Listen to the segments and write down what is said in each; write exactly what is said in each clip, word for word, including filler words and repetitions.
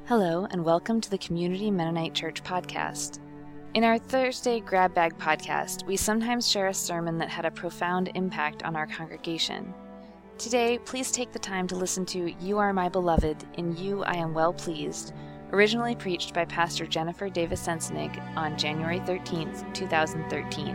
Hello, and welcome to the Community Mennonite Church podcast. In our Thursday Grab Bag podcast, we sometimes share a sermon that had a profound impact on our congregation. Today, please take the time to listen to You Are My Beloved, In You I Am Well Pleased, originally preached by Pastor Jennifer Davis Sensenig on January thirteenth, two thousand thirteen.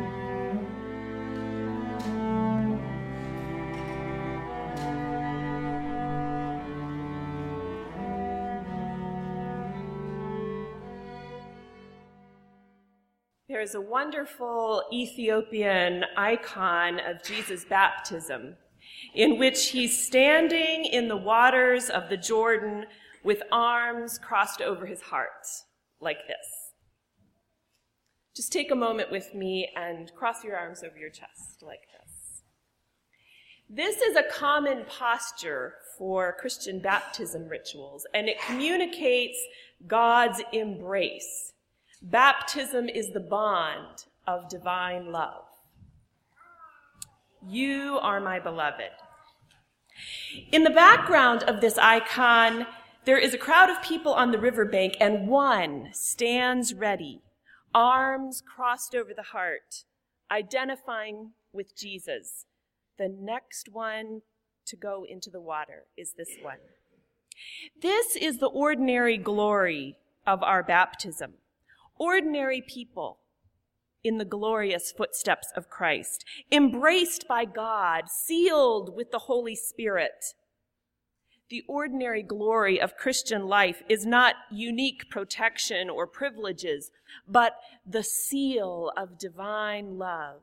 There's a wonderful Ethiopian icon of Jesus' baptism in which he's standing in the waters of the Jordan with arms crossed over his heart, like this. Just take a moment with me and cross your arms over your chest, like this. This is a common posture for Christian baptism rituals, and it communicates God's embrace. Baptism is the bond of divine love. You are my beloved. In the background of this icon, there is a crowd of people on the riverbank, and one stands ready, arms crossed over the heart, identifying with Jesus. The next one to go into the water is this one. This is the ordinary glory of our baptism. Ordinary people in the glorious footsteps of Christ, embraced by God, sealed with the Holy Spirit. The ordinary glory of Christian life is not unique protection or privileges, but the seal of divine love.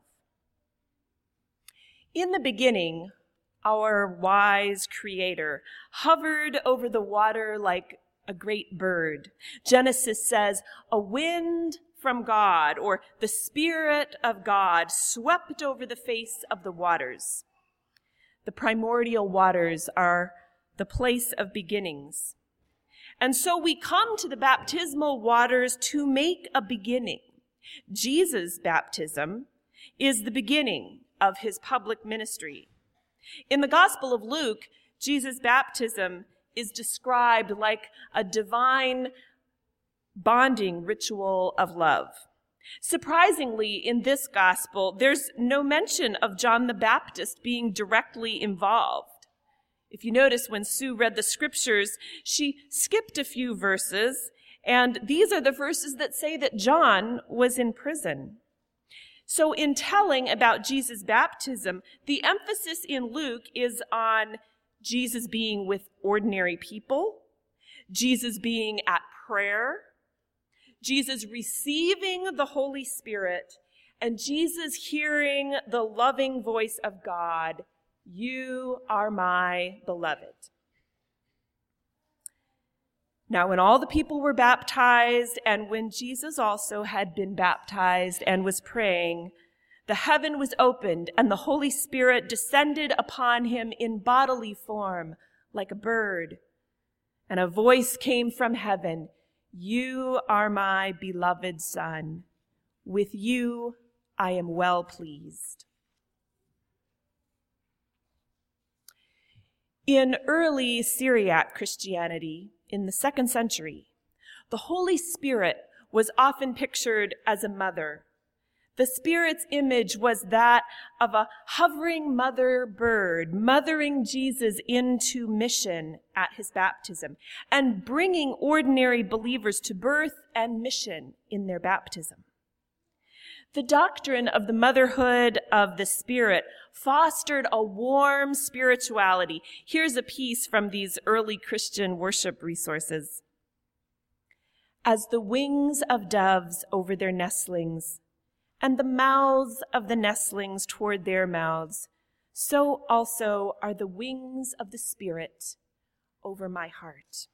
In the beginning, our wise Creator hovered over the water like a great bird. Genesis says, a wind from God, or the Spirit of God, swept over the face of the waters. The primordial waters are the place of beginnings. And so we come to the baptismal waters to make a beginning. Jesus' baptism is the beginning of his public ministry. In the Gospel of Luke, Jesus' baptism is described like a divine bonding ritual of love. Surprisingly, in this gospel, there's no mention of John the Baptist being directly involved. If you notice, when Sue read the scriptures, she skipped a few verses, and these are the verses that say that John was in prison. So in telling about Jesus' baptism, the emphasis in Luke is on Jesus being with ordinary people, Jesus being at prayer, Jesus receiving the Holy Spirit, and Jesus hearing the loving voice of God, you are my beloved. Now, when all the people were baptized, and when Jesus also had been baptized and was praying, the heaven was opened, and the Holy Spirit descended upon him in bodily form, like a bird. And a voice came from heaven, you are my beloved Son. With you I am well pleased. In early Syriac Christianity, in the second century, the Holy Spirit was often pictured as a mother. The Spirit's image was that of a hovering mother bird, mothering Jesus into mission at his baptism and bringing ordinary believers to birth and mission in their baptism. The doctrine of the motherhood of the Spirit fostered a warm spirituality. Here's a piece from these early Christian worship resources. As the wings of doves over their nestlings, and the mouths of the nestlings toward their mouths, so also are the wings of the Spirit over my heart.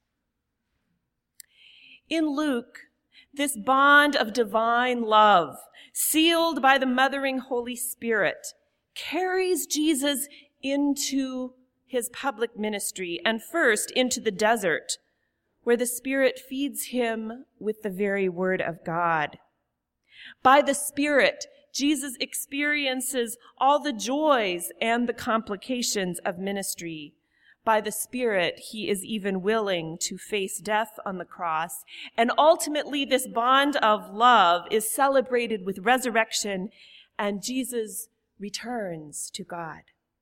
In Luke, this bond of divine love, sealed by the mothering Holy Spirit, carries Jesus into his public ministry, and first into the desert, where the Spirit feeds him with the very word of God. By the Spirit, Jesus experiences all the joys and the complications of ministry. By the Spirit, he is even willing to face death on the cross. And ultimately, this bond of love is celebrated with resurrection, and Jesus returns to God.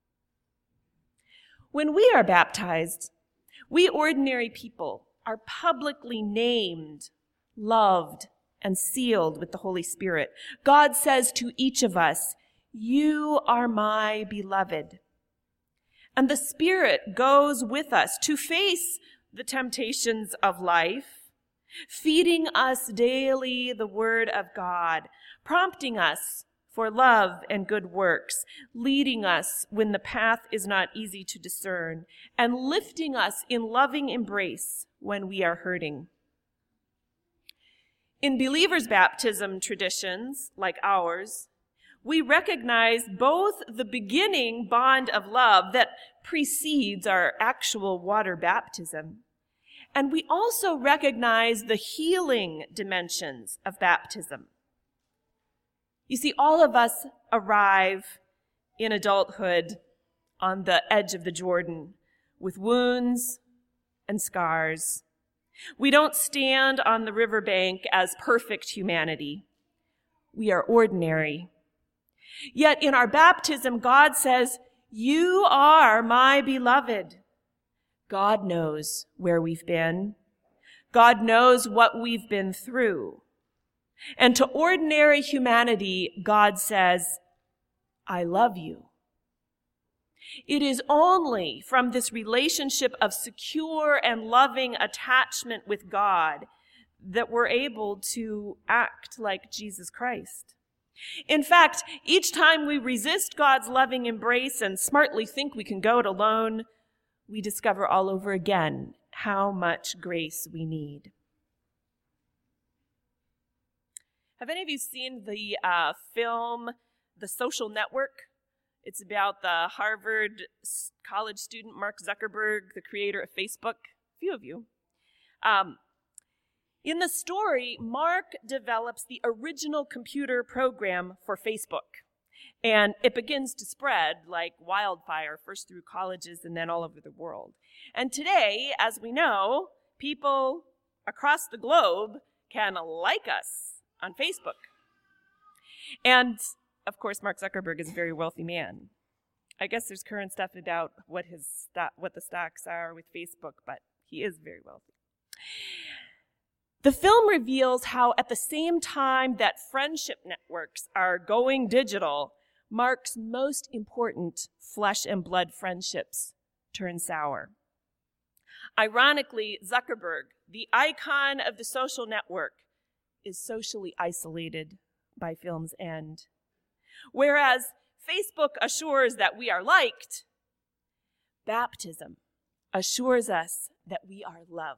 When we are baptized, we ordinary people are publicly named, loved, and sealed with the Holy Spirit. God says to each of us, "You are my beloved." And the Spirit goes with us to face the temptations of life, feeding us daily the Word of God, prompting us for love and good works, leading us when the path is not easy to discern, and lifting us in loving embrace when we are hurting. In believers' baptism traditions, like ours, we recognize both the beginning bond of love that precedes our actual water baptism, and we also recognize the healing dimensions of baptism. You see, all of us arrive in adulthood on the edge of the Jordan with wounds and scars. We don't stand on the riverbank as perfect humanity. We are ordinary. Yet in our baptism, God says, "You are my beloved." God knows where we've been. God knows what we've been through. And to ordinary humanity, God says, "I love you." It is only from this relationship of secure and loving attachment with God that we're able to act like Jesus Christ. In fact, each time we resist God's loving embrace and smartly think we can go it alone, we discover all over again how much grace we need. Have any of you seen the uh, film The Social Network? It's about the Harvard college student Mark Zuckerberg, the creator of Facebook. A few of you. Um, in the story, Mark develops the original computer program for Facebook, and it begins to spread like wildfire, first through colleges and then all over the world. And today, as we know, people across the globe can like us on Facebook. And of course, Mark Zuckerberg is a very wealthy man. I guess there's current stuff about what his sto- what the stocks are with Facebook, but he is very wealthy. The film reveals how at the same time that friendship networks are going digital, Mark's most important flesh and blood friendships turn sour. Ironically, Zuckerberg, the icon of the social network, is socially isolated by film's end. Whereas Facebook assures that we are liked, baptism assures us that we are loved.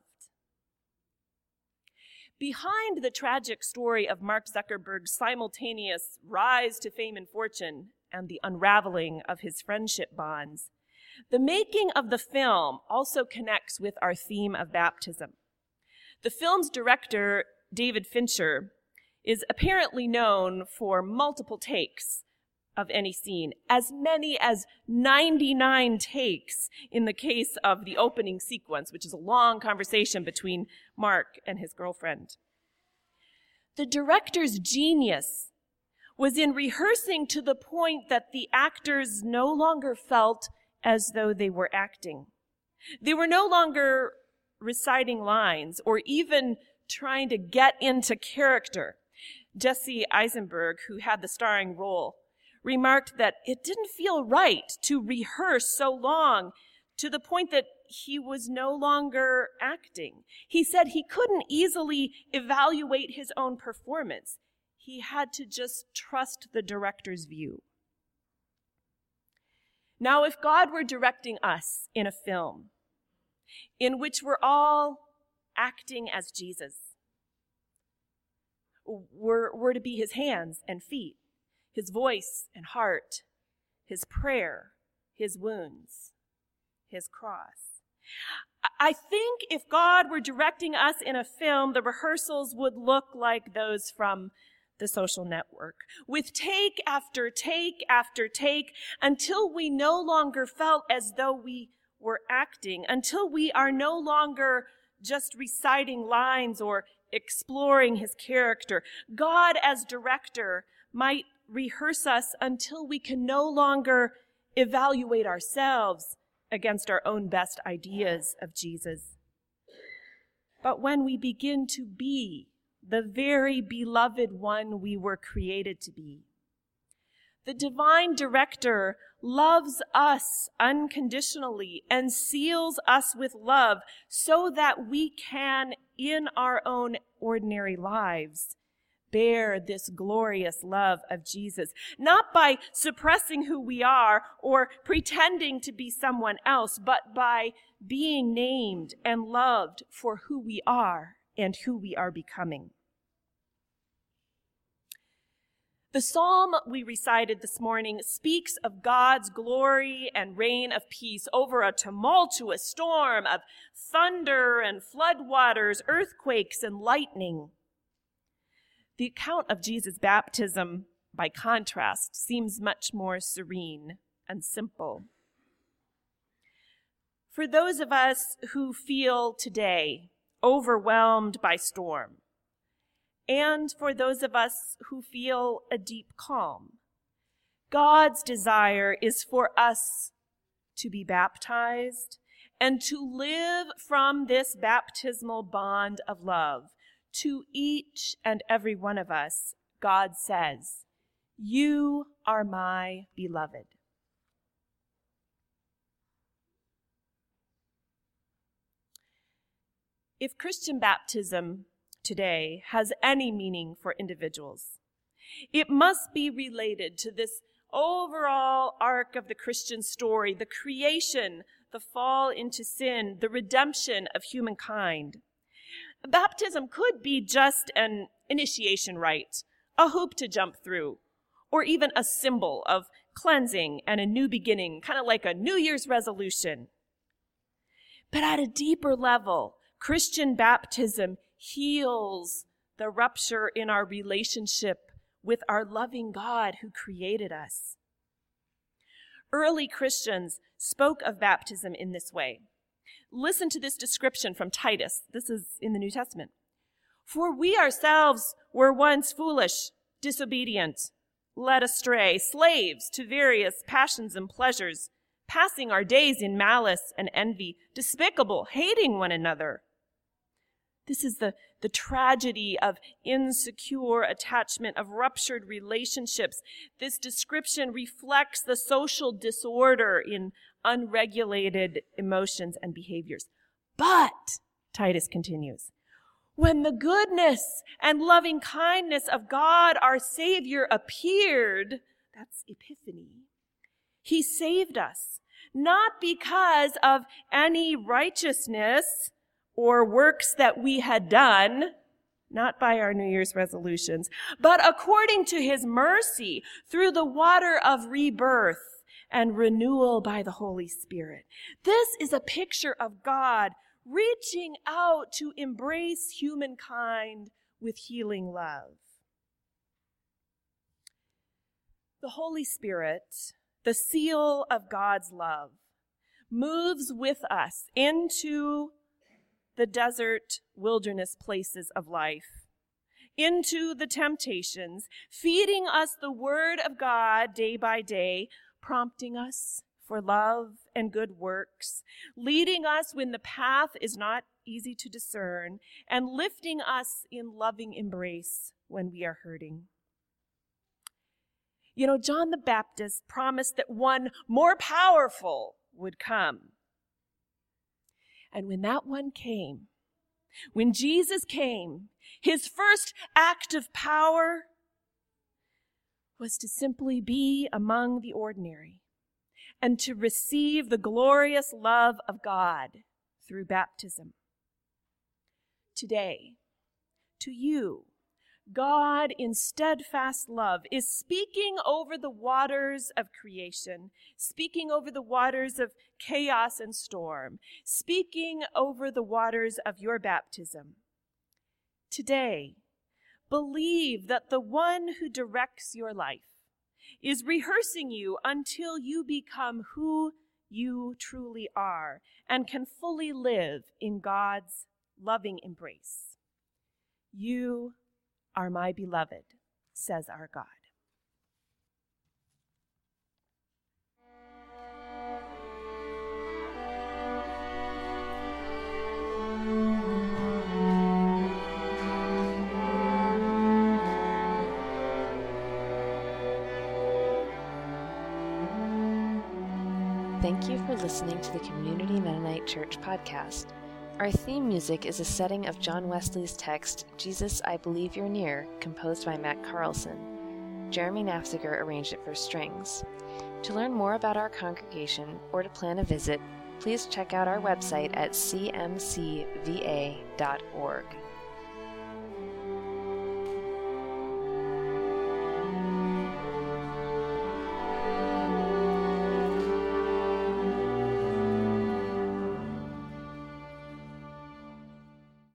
Behind the tragic story of Mark Zuckerberg's simultaneous rise to fame and fortune and the unraveling of his friendship bonds, the making of the film also connects with our theme of baptism. The film's director, David Fincher, is apparently known for multiple takes of any scene, as many as ninety-nine takes in the case of the opening sequence, which is a long conversation between Mark and his girlfriend. The director's genius was in rehearsing to the point that the actors no longer felt as though they were acting. They were no longer reciting lines or even trying to get into character. Jesse Eisenberg, who had the starring role, remarked that it didn't feel right to rehearse so long to the point that he was no longer acting. He said he couldn't easily evaluate his own performance. He had to just trust the director's view. Now, if God were directing us in a film in which we're all acting as Jesus, we're, we're to be his hands and feet, his voice and heart, his prayer, his wounds, his cross. I think if God were directing us in a film, the rehearsals would look like those from The Social Network, with take after take after take, until we no longer felt as though we we're acting, until we are no longer just reciting lines or exploring his character. God, as director, might rehearse us until we can no longer evaluate ourselves against our own best ideas of Jesus. But when we begin to be the very beloved one we were created to be, the divine director loves us unconditionally and seals us with love so that we can, in our own ordinary lives, bear this glorious love of Jesus, not by suppressing who we are or pretending to be someone else, but by being named and loved for who we are and who we are becoming. The psalm we recited this morning speaks of God's glory and reign of peace over a tumultuous storm of thunder and floodwaters, earthquakes and lightning. The account of Jesus' baptism, by contrast, seems much more serene and simple. For those of us who feel today overwhelmed by storm, and for those of us who feel a deep calm, God's desire is for us to be baptized and to live from this baptismal bond of love. To each and every one of us, God says, "You are my beloved." If Christian baptism today has any meaning for individuals, it must be related to this overall arc of the Christian story, the creation, the fall into sin, the redemption of humankind. Baptism could be just an initiation rite, a hoop to jump through, or even a symbol of cleansing and a new beginning, kind of like a New Year's resolution. But at a deeper level, Christian baptism heals the rupture in our relationship with our loving God who created us. Early Christians spoke of baptism in this way. Listen to this description from Titus. This is in the New Testament. "For we ourselves were once foolish, disobedient, led astray, slaves to various passions and pleasures, passing our days in malice and envy, despicable, hating one another." This is the, the tragedy of insecure attachment, of ruptured relationships. This description reflects the social disorder in unregulated emotions and behaviors. But, Titus continues, when the goodness and loving kindness of God our Savior appeared, that's Epiphany, he saved us, not because of any righteousness or works that we had done, not by our New Year's resolutions, but according to his mercy through the water of rebirth and renewal by the Holy Spirit. This is a picture of God reaching out to embrace humankind with healing love. The Holy Spirit, the seal of God's love, moves with us into the desert wilderness places of life, into the temptations, feeding us the word of God day by day, prompting us for love and good works, leading us when the path is not easy to discern, and lifting us in loving embrace when we are hurting. You know, John the Baptist promised that one more powerful would come. And when that one came, when Jesus came, his first act of power was to simply be among the ordinary and to receive the glorious love of God through baptism. Today, to you, God, in steadfast love, is speaking over the waters of creation, speaking over the waters of chaos and storm, speaking over the waters of your baptism. Today, believe that the one who directs your life is rehearsing you until you become who you truly are and can fully live in God's loving embrace. You are my beloved, says our God. Thank you for listening to the Community Mennonite Church podcast. Our theme music is a setting of John Wesley's text, Jesus, I Believe You're Near, composed by Matt Carlson. Jeremy Nafziger arranged it for strings. To learn more about our congregation or to plan a visit, please check out our website at c m c v a dot org.